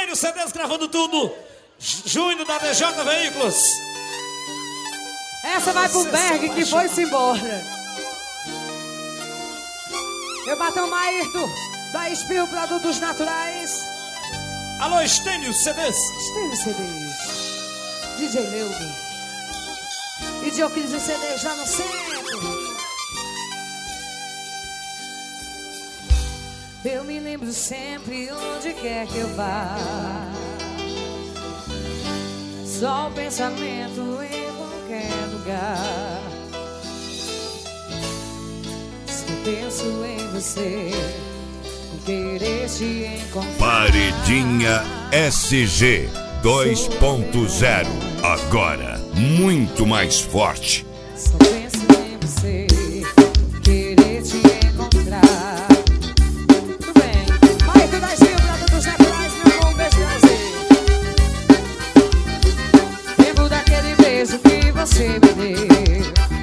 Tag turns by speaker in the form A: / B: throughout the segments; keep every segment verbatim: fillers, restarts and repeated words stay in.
A: Estênio C Ds gravando tudo. Júnior da D J Veículos.
B: Essa vai pro Berg que foi-se embora. Eu bato o Maírto da Espio Produtos Naturais.
A: Alô, Estênio C Ds.
B: Estênio C Ds. D J Leudo. E Dioquiles e C Ds lá no centro. Eu me lembro sempre onde quer que eu vá. Só o pensamento em qualquer lugar. Se penso em você, querer te encontrar.
C: Paredinha S G dois ponto zero. Agora muito mais forte.
B: Só penso em você, querer te encontrar. Tudo bem. Vai, tu das mil produtos naturais, meu bom beijo prazer. Lembro daquele beijo que você me deu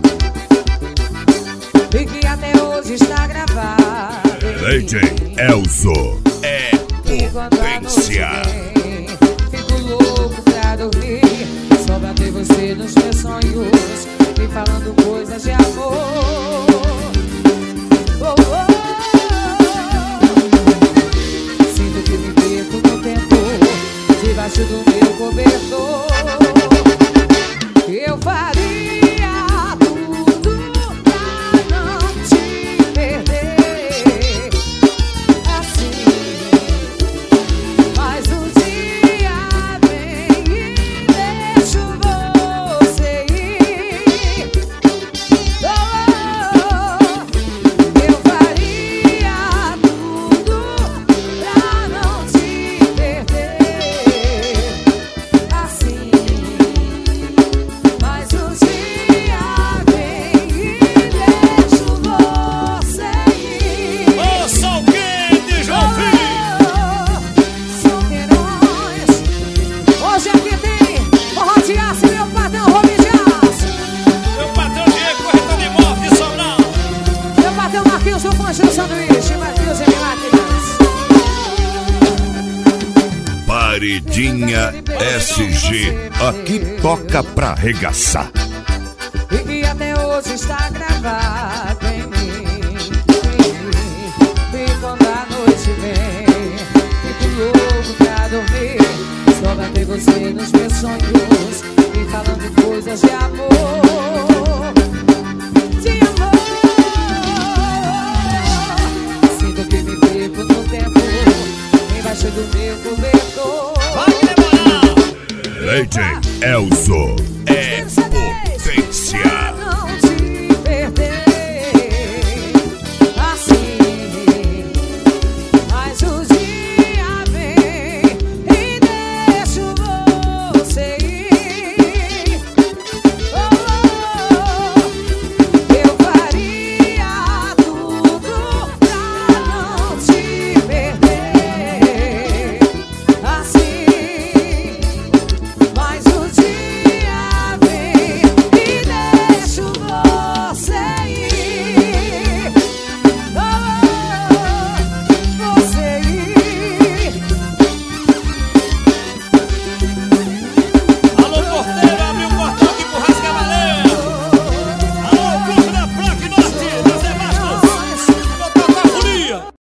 B: e que até hoje está gravado.
C: D J Elzo é potência.
B: Fico louco pra dormir, só pra ter você nos meus sonhos, me falando coisas de amor. Oh, oh, oh. Sinto que me perco no tempo, debaixo do meu cobertor. Eu faria tudo pra não te perder, assim. Mas um dia vem e deixo você ir. Oh, eu faria tudo pra não te perder, assim. Mas um dia vem e deixo você ir.
A: Ô, sol quente, João Filho.
B: Solteirões. Hoje aqui tem forró de aço, meu patrão Robin de aço.
A: Meu patrão Diego, corretor de imóvel de Sobral.
B: Meu patrão Marquinhos do Pancho do Sanduíche. Marquinhos e Máquinas.
C: Paredinha S G. Aqui toca pra arregaçar.
B: E que até hoje está gravado em mim. E quando a noite vem, fico louco pra dormir, só pra ter você nos meus sonhos, me falando coisas de amor. De amor. Sinto que me perco no tempo, embaixo do meu cobertor.
A: Vai demorar.
C: D J Elzo é potência.